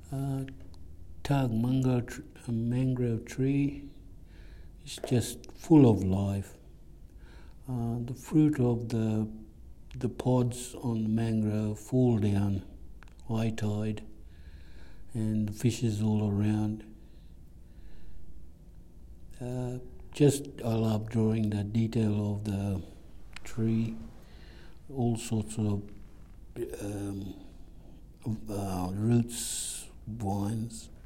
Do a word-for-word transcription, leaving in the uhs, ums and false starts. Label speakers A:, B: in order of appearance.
A: Uh, Tag mango tr- a mangrove tree is just full of life. Uh, the fruit of the the pods on the mangrove fall down high tide, and the fishes all around. Uh, just I love drawing the detail of the tree, all sorts of um, uh, roots, vines,